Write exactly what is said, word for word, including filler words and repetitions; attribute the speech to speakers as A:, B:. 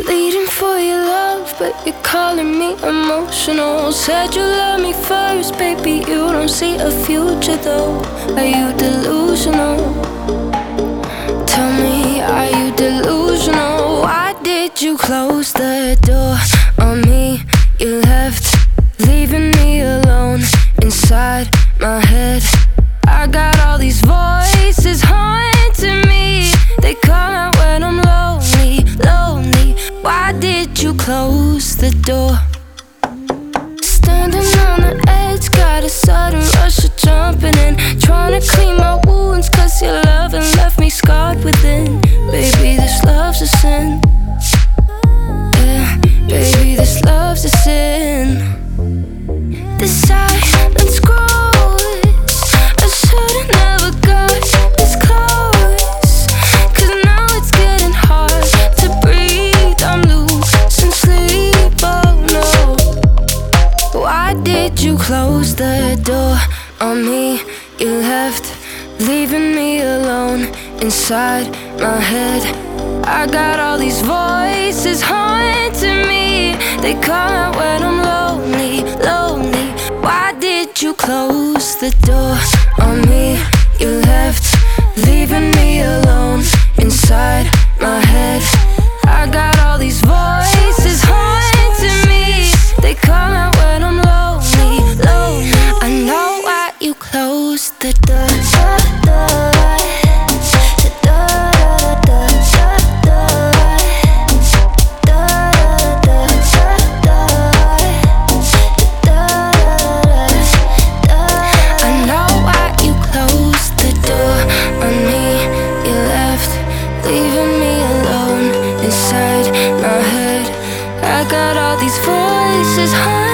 A: Bleeding for your love, but you're calling me emotional. Said you love me first, baby, you don't see a future though. Are you delusional? Tell me, are you delusional? Why did you close the door on me? You left, leaving me alone inside my head. I got all these voices haunting me. They come out when I'm lonely, lonely. Why did you close the door? Standing on the edge, got a sudden rush of jumping in. Trying to clean my wounds, cause your loving left me scarred within. Baby, this love's a sin. Yeah, baby, this love's a sin. This silence grows. I should've never got this close, cause now it's getting hard to breathe. I'm losing sleep, oh no. Why did you close the door on me? You left, leaving me alone inside my head. I got all these voices haunting me. They come out when I'm lonely, lonely. Why did you close the door on me? You left, leaving me alone inside my head. I got all these voices haunting me. They come out when I'm lonely, lonely. I know why you closed the door. Leaving me alone inside my head. I got all these voices high